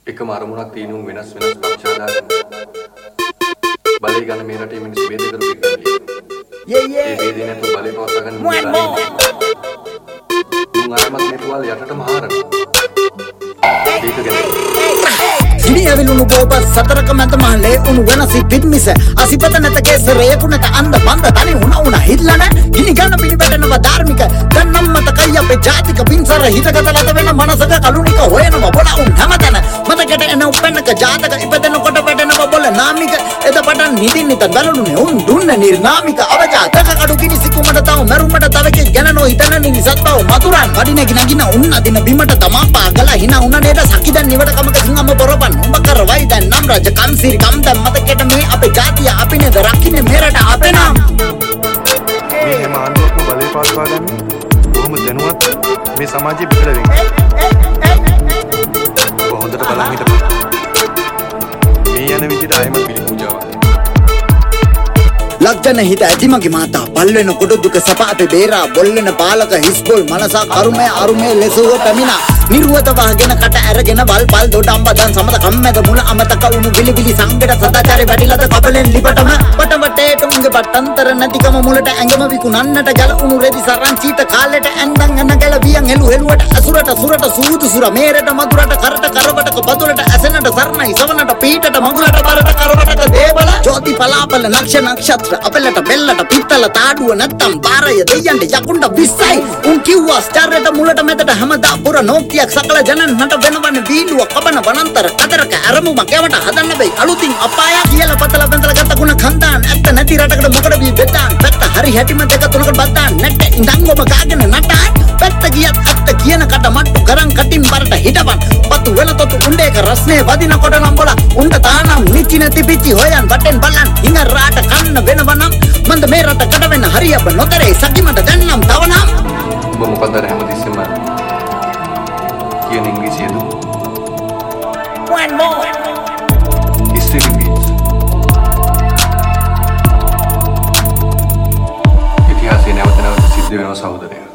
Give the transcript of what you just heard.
එකම අරමුණක් තියෙනුම් වෙනස් පක්ෂ ආදායම් බලය ගන්න මේ රටේ මිනිස්සු වේද කරපු එක. ඒ වේදේ නැතුව බලය පවත්වා ගන්න මුන් ආරමක් නැතුවල් යටටම හාරනවා. ඒක ගැන Gini avilunu boba sataraka mata mahle unu wenasi bidmise asipata nata kesere kunata anda banda tani una hillana gini ganna pini betana dharmika dannam mata kayya pe jatika pinsara hitaka talata wenna manasaka kalunika hoyana bola un hamadana mata kete ena upennaka jataka ipedena kota betena bola namika eda patan nidin nitan balunu un dunna nirnamika avajataka kadu gini sikumata taw merumata taweke ganano hitana ni satbaw maturan kadine ginagina unna dina bimata tamapa gala hina unna neda sakidan niwata kamaka singama boropan umbakar waidan nam raja kamsiri kamdam mata keta me ape jatiya apine da rakkine merata ape nam මේ හැම ආණ්ඩුවක්ම බලය පවත්වා ගන්න බොහොම දැනුවත් මේ සමාජයේ පිටර වෙන්නේ. ඔබ හොඳට බලන් හිටපන්. මේ යන විදිහට ආයම පිළි පූජාවක්. ලක්ජන හිත ඇතිමගේ මාතා පල්වෙන කොට දුක සපාතේ බේරා බොල්ලෙන පාලක හිස්බොල් මනසා අරුමේ ලෙසුව පැමිණා නිර්වත වහගෙන කට ඇරගෙන වල්පල් දොඩම්බදන් සමත කම්මැද මුල අමතක උණු විලිවිලි සංගඩ සදාචාරේ වැඩිලද කපලෙන් ලිපටම වටවටේට උංගෙ පට්ටන්තර නැතිකම මුලට ඇඟම විකුණන්නට ගල උණු රෙදි සරන් චීත කාලෙට ඇන්දන් යන ගල වියන් හෙළුවට අසුරට සූදු සුර මේරට මధుරට කරට කරවටක බදුලට ඇසෙනට සරණයි සවනට පීටට මගුලට බරට කරවටක දේවල ජෝති පලාපල නක්ෂත්‍ර අපලට බෙල්ලට පිත්තල තාඩුව නැත්තම් බාරය දෙයන්ට යකුණ්ඩ විස්සයි උන් කිව්වා ස්ටාරට මුලට මැදට හැමදා පුර නෝක්තියක් සකල ජනන්ට වෙනවන වීලුව කබන වනන්තර කතරක අරමුම කැවට හදන්න බැයි අලුතින් අපාය කියලා පතල බඳලා ගත්ත ගුණ කන්දාන් ඇත්ත නැති රටකට මොකද වී බෙදාන් පැත්ත හරි හැටිම දෙක තුනකට බද්දාන් නැට්ට ඉඳන් ඔබ කාගෙන නටාන් පැත්ත ගියත් අත්ත කියන කට මට්ටු කරන් කටින් බරට හිටපන් පතු වෙන තොතු උණ්ඩේක රස්නේ වදිනකොට නම් බල උණ්ඩ තානම් නිචි නැති පිච්චි හොයන් වටෙන් බලන් ඉංග රාට කන්න වෙනවනම් මන්ද මේ රට කට වෙන හරියබ නොතරේ සකිමට දැන්නම් තවනම් ඔබ මොකද අර හැමතිස්සෙම කියන ඉංග්‍රීසියද? One more. History repeats. ඉතිහාසය නැවත සිද්ධ වෙනවා සහෝදරයා.